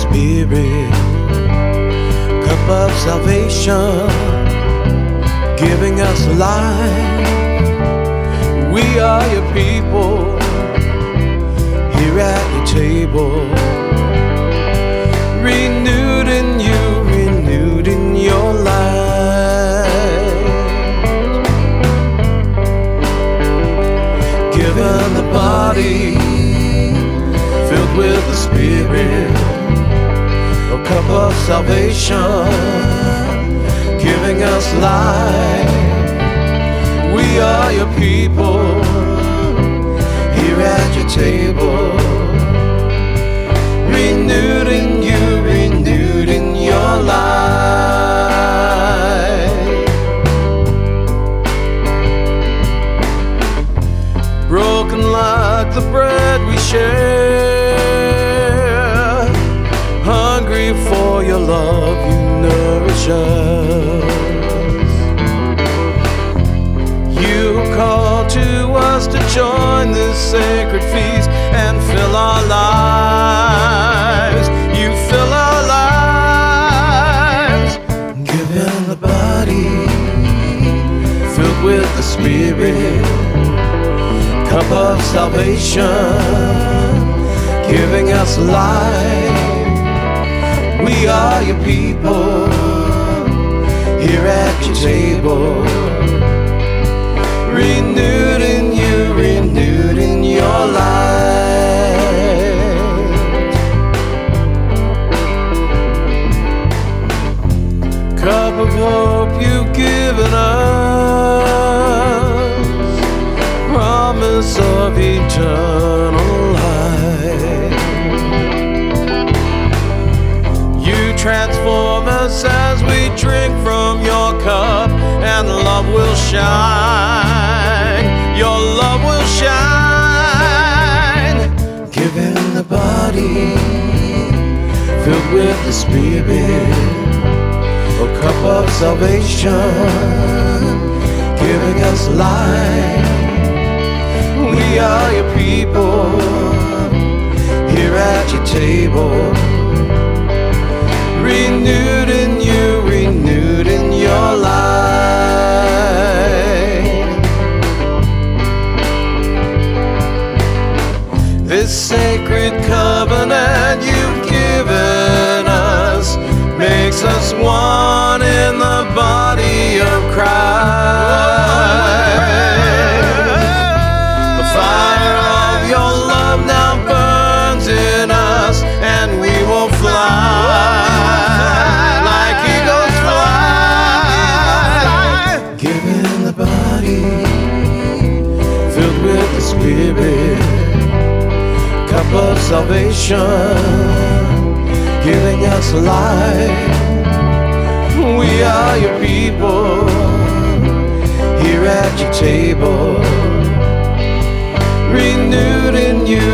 Spirit, cup of salvation, giving us life. We are your people, here at your table, renewed in you, renewed in your light. Given the body, filled with the Spirit, a cup of salvation, giving us life. We are your people, here at your table, renewed in you, renewed in your light. Broken like the bread we share, hungry for your love, you nourish us. You call to us to join this sacred feast and fill our lives. You fill our lives. Given the body, filled with the Spirit, cup of salvation, giving us life. We are your people, here at your table, renewed in you, renewed in your light. Cup of hope you've given us, promise of eternal life. You transform us as we drink from your cup, and love will shine. Your love will shine. Given the body, filled with the Spirit, a cup of salvation, giving us life. We are your people, here at your table, renewed in you, renewed in your light. This sacred covenant you've given us makes us one in the body of Christ. The fire of your love now burns in us, and we will fly like eagles fly. Given the body, filled with the Spirit, cup of salvation, giving us life. We are your people, here at your table, renewed in you,